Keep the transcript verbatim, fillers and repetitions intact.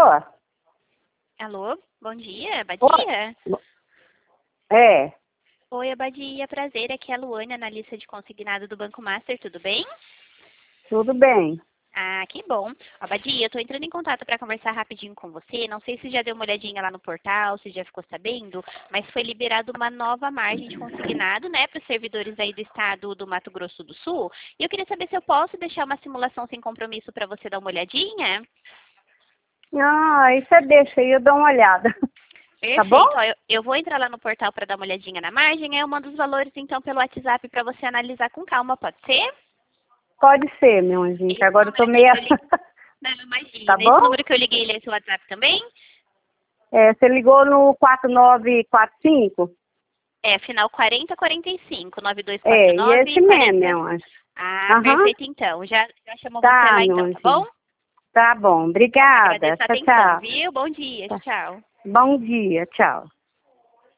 Alô, bom dia, Oi. Abadia? É, Oi, Abadia, prazer, aqui é a Luane, analista de consignado do Banco Master, tudo bem? tudo bem. Ah, que bom. Abadia, eu tô entrando em contato para conversar rapidinho com você, não sei se já deu uma olhadinha lá no portal, se já ficou sabendo, mas foi liberado uma nova margem de consignado, né, para os servidores aí do estado do Mato Grosso do Sul, e eu queria saber se eu posso deixar uma simulação sem compromisso para você dar uma olhadinha? Ah, aí você deixa aí, eu dou uma olhada. Tá bom? Perfeito. Ó, eu, eu vou entrar lá no portal para dar uma olhadinha na margem, aí eu mando os valores então pelo WhatsApp para você analisar com calma, pode ser? Pode ser, meu anjinho, que Esse agora eu tô número aqui meia... que eu liguei. Não, Tá imagina. Esse bom? número que eu liguei, ele é esse WhatsApp também? É, você ligou no quatro nove quatro cinco? É, final quarenta quarenta e cinco, nove dois quatro É, e esse nove mesmo, quarenta. meu anjo. Ah, Aham, perfeito então. Já, já chamou você tá, lá meu então, tá bom? anjinho. Tá bom, obrigada. Agradeço a Tchau, atenção, tchau. viu? Bom dia, Tá. tchau. Bom dia, tchau.